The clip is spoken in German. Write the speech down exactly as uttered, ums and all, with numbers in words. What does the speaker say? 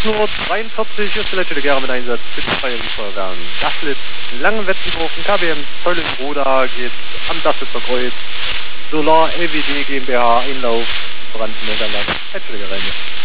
Uhr dreiundvierzig ist der letzte Gera mit Einsatz für die Freien Feuerwehren. Daslitz, Langenwettenhofen, K B M, Zeulenroda geht am Daslitzer Kreuz. Solar L W D GmbH, Einlauf, Brandmelderland, Entschuldige Reine.